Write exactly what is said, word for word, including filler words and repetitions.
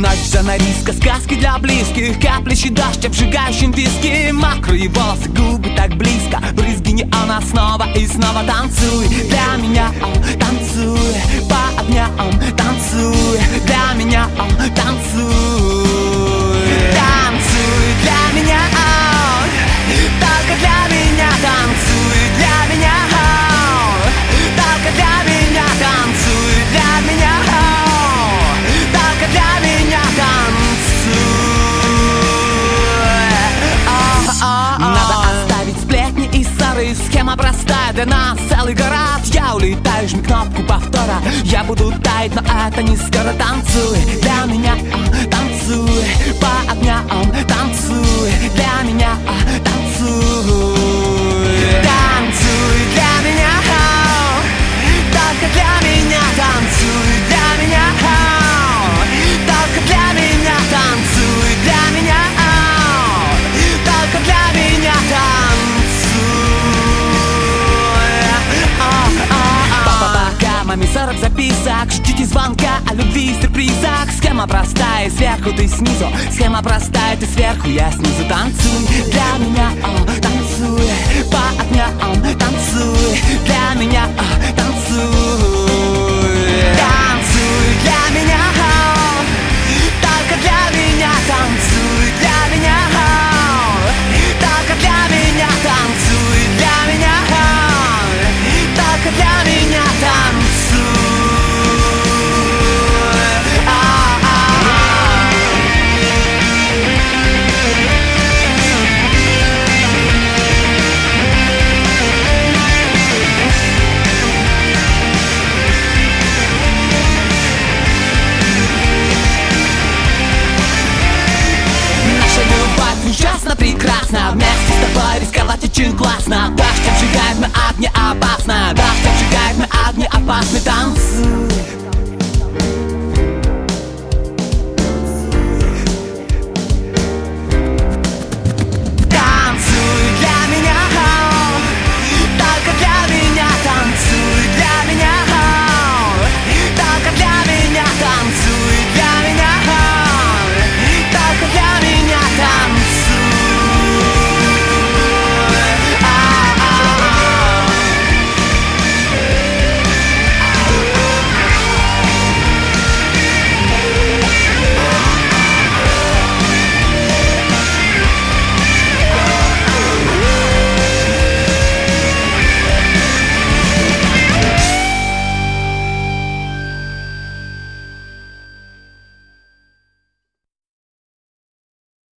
Ночь занавеска, сказки для близких, каплящий дождь, обжигающим виски. Мокрые волосы, губы так близко, брызги неона снова и снова. Танцуй для меня, о, танцуй по огням, танцуй для меня, о, танцуй. Танцуй для меня, о, только для меня. Танцуй для меня, о, только для меня. Танцуй для меня, о, только для меня. Надо оставить сплетни и ссоры. Схема простая, для нас целый город. Я улетаю, жми кнопку повтора. Я буду таять, но это не скоро. Танцуй для меня, а, танцуй по огням. Танцуй для меня, а, танцуй. Танцуй для меня, а, только для меня. Танцуй для меня, а, только для меня. Танцуй для меня, а, только для меня. Маме сорок записок, ждите звонка о любви и сюрпризах. Схема простая, сверху ты снизу. Схема простая, ты сверху, я снизу. Танцуй для меня, о, танцуй